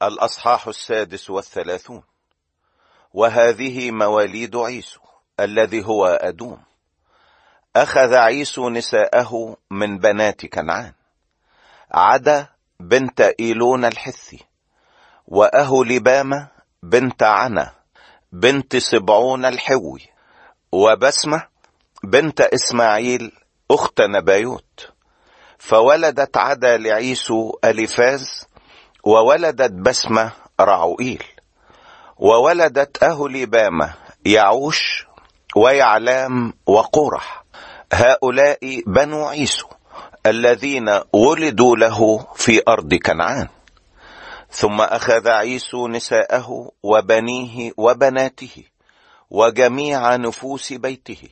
الأصحاح 36. وهذه مواليد عيسو الذي هو أدوم. أخذ عيسو نساءه من بنات كنعان: عدا بنت إيلون الحثي، وأهولبامة بنت عنا بنت صبعون الحوي، وبسمة بنت إسماعيل أخت نبايوت. فولدت عدا لعيسو أليفاز، وولدت بسمة رعوئيل، وولدت أهولبامة يعوش ويعلام وقورح. هؤلاء بنو عيسو الذين ولدوا له في أرض كنعان. ثم أخذ عيسو نساءه وبنيه وبناته وجميع نفوس بيته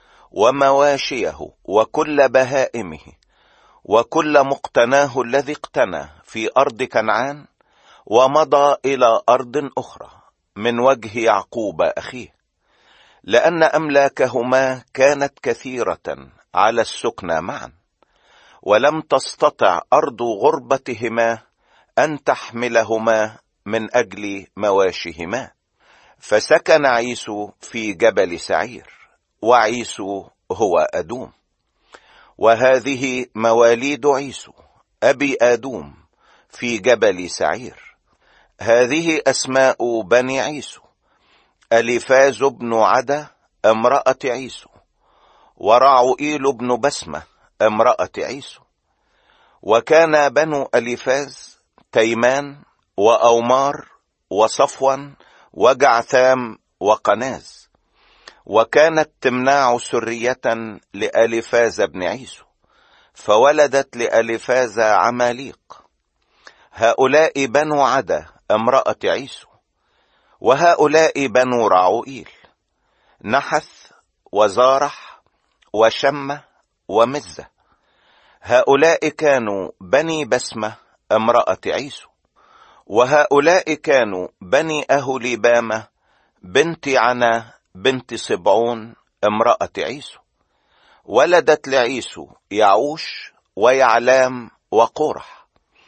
ومواشيه وكل بهائمه وكل مقتناه الذي اقتنى في أرض كنعان، ومضى إلى أرض أخرى من وجه يعقوب أخيه، لأن أملاكهما كانت كثيرة على السكنى معا، ولم تستطع أرض غربتهما أن تحملهما من أجل مواشهما. فسكن عيسو في جبل سعير، وعيسو هو أدوم. وهذه مواليد عيسو أبي آدوم في جبل سعير. هذه أسماء بني عيسو: أليفاز بن عدا امرأة عيسو، ورعوئيل بن بسمة امرأة عيسو. وكان بنو أليفاز تيمان وأومار وصفوان وجعثام وقناز. وكانت تمناع سرية لأليفاز بن عيسو، فولدت لأليفاز عماليق. هؤلاء بنو عدا امرأة عيسو. وهؤلاء بنو رعوئيل: نحث وزارح وشمة ومزة. هؤلاء كانوا بني بسمة امرأة عيسو. وهؤلاء كانوا بني أهولبامة بنت عنا بنت صبعون امرأة عيسو. ولدت لعيسو يعوش ويعلام وقورح.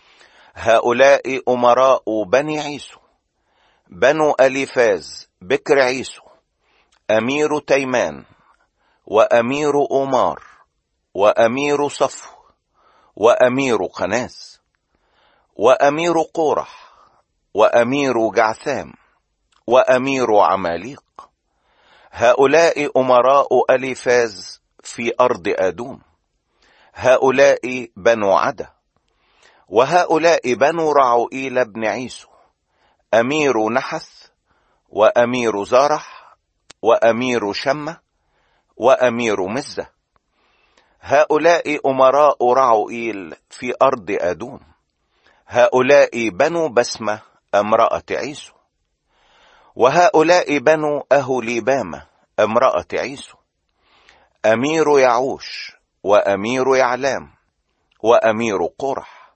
هؤلاء أمراء بني عيسو: بنو أليفاز بكر عيسو، أمير تيمان، وأمير أمار، وأمير صفو، وأمير قناز، وأمير قورح، وأمير جعثام، وأمير عماليق. هؤلاء أمراء أليفاز في أرض أدوم. هؤلاء بنو عدا. وهؤلاء بنو رعوئيل بن عيسو: أمير نحث، وأمير زارح، وأمير شمة، وأمير مزة. هؤلاء أمراء رعوئيل في أرض أدوم. هؤلاء بنو بسمة امرأة عيسو. وهؤلاء بنو أهولبامة امرأة عيسو: أمير يعوش، وأمير يعلام، وأمير قرح.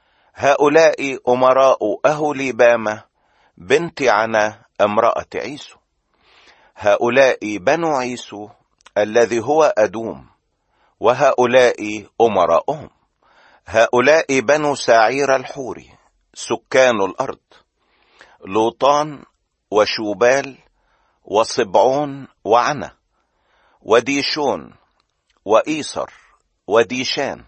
هؤلاء أمراء أهولبامة بنت عنا امرأة عيسو. هؤلاء بنو عيسو الذي هو أدوم، وهؤلاء أمراؤهم. هؤلاء بنو سعير الحوري سكان الأرض: لوطان وشوبال وصبعون وعنا وديشون وإيصر وديشان.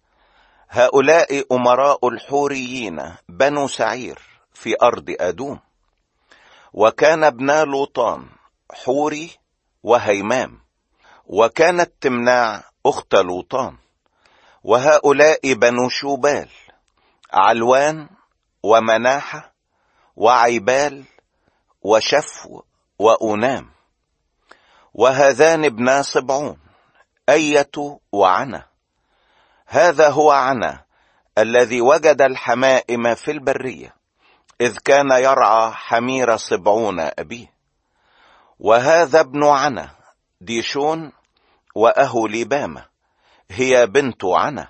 هؤلاء أمراء الحوريين بنو سعير في أرض أدوم. وكان ابنا لوطان حوري وهيمام، وكانت تمناع أخت لوطان. وهؤلاء بنو شوبال: علوان ومناحة وعيبال وشفو وأنام. وهذان ابنا صبعون: أية وعنا. هذا هو عنا الذي وجد الحمائم في البرية، إذ كان يرعى حمير صبعون أبيه. وهذا ابن عنا ديشون وأهولبامة هي بنت عنا.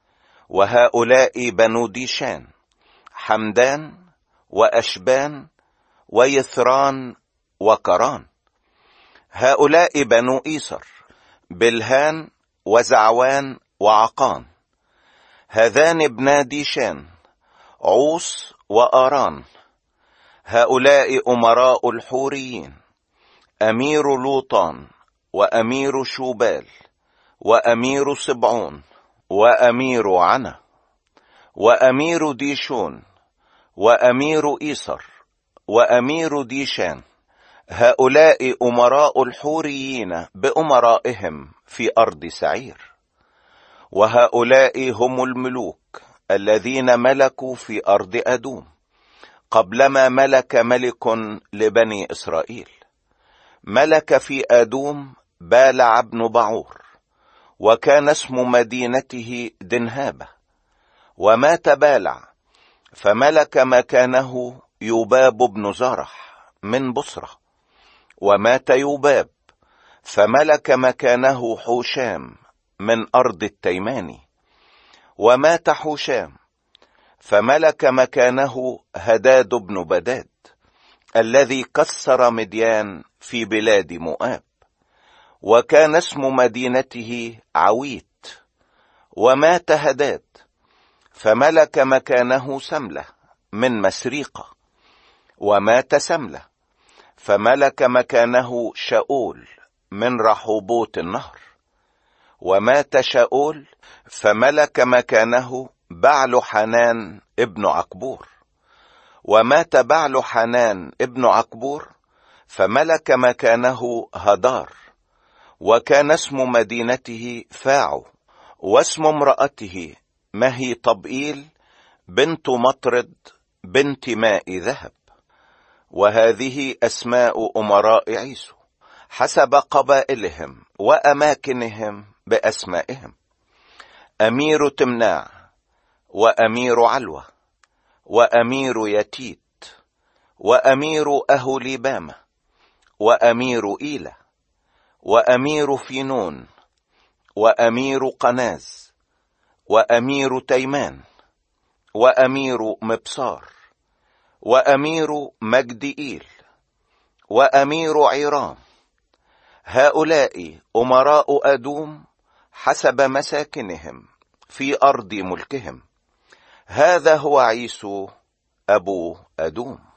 وهؤلاء بنو ديشان: حمدان وأشبان ويثران وكران. هؤلاء بنو إيصر: بلهان وزعوان وعقان. هذان ابنا ديشان: عوص وآران. هؤلاء أمراء الحوريين: أمير لوطان، وأمير شوبال، وأمير صبعون، وأمير عنا، وأمير ديشون، وأمير إيصر، وأمير ديشان. هؤلاء أمراء الحوريين بأمرائهم في أرض سعير. وهؤلاء هم الملوك الذين ملكوا في أرض أدوم قبلما ملك ملك لبني إسرائيل. ملك في أدوم بالع بن بعور، وكان اسم مدينته دنهابة. ومات بالع، فملك مكانه يوباب بن زارح من بصرة. ومات يوباب، فملك مكانه حوشام من أرض التيماني. ومات حوشام، فملك مكانه هداد بن بداد الذي كسر مديان في بلاد مؤاب. وكان اسم مدينته عويت. ومات هداد، فملك مكانه سملة من مسريقة. ومات سملة، فملك مكانه شاول من رحوبوت النهر. ومات شاول، فملك مكانه بعل حنان ابن عكبور. ومات بعل حنان ابن عكبور، فملك مكانه هدار. وكان اسم مدينته فاعو. واسم امرأته مهي طبئيل بنت مطرد بنت ماء ذهب. وهذه أسماء أمراء عيسو حسب قبائلهم وأماكنهم بأسمائهم: أمير تمناع، وأمير علوة، وأمير يتيت، وأمير أهوليبامة، وأمير إيلة، وأمير فينون، وأمير قناز، وأمير تيمان، وأمير مبصار، وأمير مجدئيل، وأمير عيرام. هؤلاء أمراء أدوم حسب مساكنهم في أرض ملكهم. هذا هو عيسو أبو أدوم.